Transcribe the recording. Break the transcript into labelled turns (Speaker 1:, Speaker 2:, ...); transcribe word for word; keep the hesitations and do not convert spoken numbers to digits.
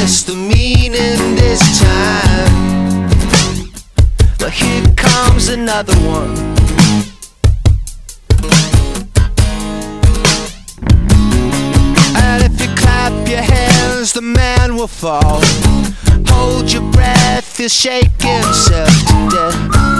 Speaker 1: miss the meaning this time. But here comes another one. And if you clap your hands, the man will fall. Hold your breath, he'll shake himself to death.